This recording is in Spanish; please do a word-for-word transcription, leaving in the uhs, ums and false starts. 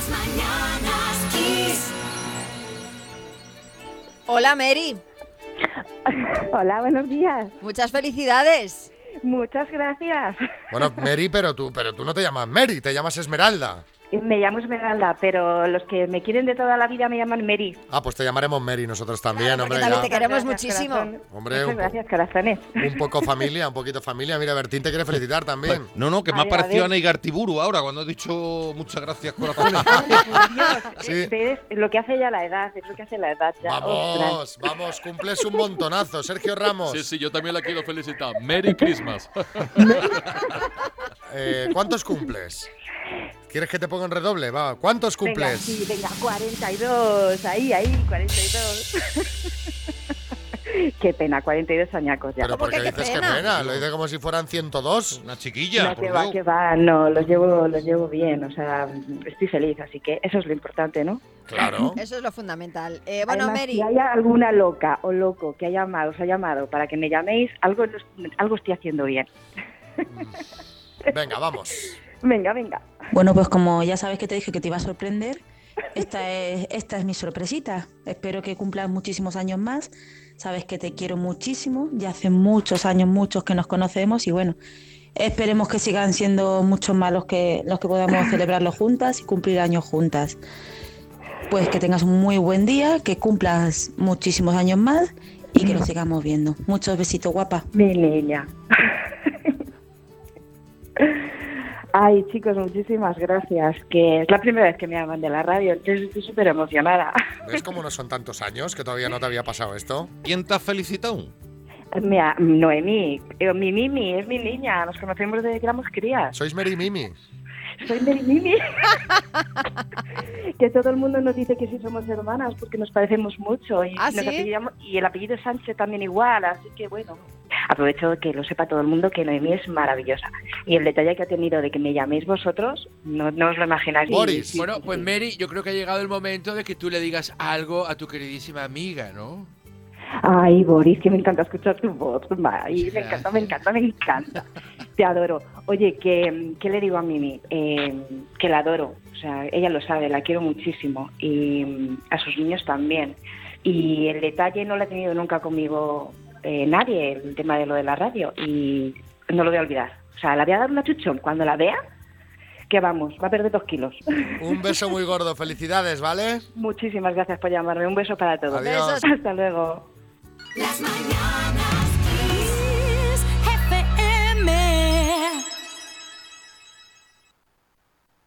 mañanas Kiss. Hola, Mary. Hola, buenos días. Muchas felicidades. Muchas gracias. Bueno, Mary, pero tú, pero tú no te llamas Mary, te llamas Esmeralda. Me llamo Esmeralda, pero los que me quieren de toda la vida me llaman Mary. Ah, pues te llamaremos Mary nosotros también, Claro, hombre. porque también Ya. te queremos Gracias, muchísimo. corazón. Hombre, Muchas un po- gracias, corazones. Un poco familia, un poquito familia. Mira, Bertín te quiere felicitar también. Pues, no, no, que me ha Vale, parecido a ver. Ana Igartiburu ahora, cuando he dicho muchas gracias, corazones. Dios, Sí. es, es lo que hace ya la edad, es lo que hace la edad ya. Ostras. Vamos, vamos, cumples un montonazo. Sergio Ramos, Sí, sí, yo también la quiero felicitar. Merry Christmas. eh, ¿cuántos cumples? ¿Quieres que te ponga en redoble? Va, ¿cuántos Venga, cumples? sí, venga, cuarenta y dos, ahí, ahí, cuarenta y dos. Qué pena, cuarenta y dos añacos ya. Pero ¿por qué que qué dices que pena? pena? Lo dices como si fueran ciento dos. Una chiquilla, No, por que va, Dios. que va, no, los llevo, los llevo bien, o sea, estoy feliz, así que eso es lo importante, ¿no? Claro. Eso es lo fundamental. Eh, bueno, Además, Mary. si hay alguna loca o loco que haya llamado, os ha llamado para que me llaméis, algo, algo estoy haciendo bien. Venga, vamos. Venga, venga. Bueno, pues como ya sabes que te dije que te iba a sorprender, esta es, esta es mi sorpresita. Espero que cumplas muchísimos años más. Sabes que te quiero muchísimo. Ya hace muchos años, muchos que nos conocemos y bueno, esperemos que sigan siendo muchos más los que, los que podamos celebrarlo juntas y cumplir años juntas. Pues que tengas un muy buen día, que cumplas muchísimos años más y que lo sigamos viendo. Muchos besitos, guapa. Mi niña. Ay, chicos, muchísimas gracias, que es la primera vez que me llaman de la radio, entonces estoy súper emocionada. ¿Ves cómo no son tantos años que todavía no te había pasado esto? ¿Quién te ha felicitado? Mira, Noemí, eh, mi Mimi, es mi niña, nos conocemos desde que éramos crías. Sois Mary y Mimi. Soy Mary Mimi. Que todo el mundo nos dice que sí somos hermanas porque nos parecemos mucho. Y, ¿Ah, nos sí? apellidamos- y el apellido Sánchez también igual, así que bueno. Aprovecho que lo sepa todo el mundo que Noemí es maravillosa. Y el detalle que ha tenido de que me llaméis vosotros, no, no os lo imagináis. Boris. Sí, Bueno, sí, pues sí. Mary, yo creo que ha llegado el momento de que tú le digas algo a tu queridísima amiga, ¿no? Ay, Boris, que me encanta escuchar tu voz. Ay, me Gracias. encanta, me encanta, me encanta. Te adoro. Oye, ¿qué, qué le digo a Mimi? Eh, que la adoro. O sea, ella lo sabe, la quiero muchísimo. Y mm, a sus niños también. Y el detalle no lo ha tenido nunca conmigo eh, nadie, el tema de lo de la radio. Y no lo voy a olvidar. O sea, la voy a dar una chuchón. Cuando la vea, que vamos, va a perder dos kilos. Un beso muy gordo. Felicidades, ¿vale? Muchísimas gracias por llamarme. Un beso para todos. Adiós. Besos. Hasta luego. Las mañanas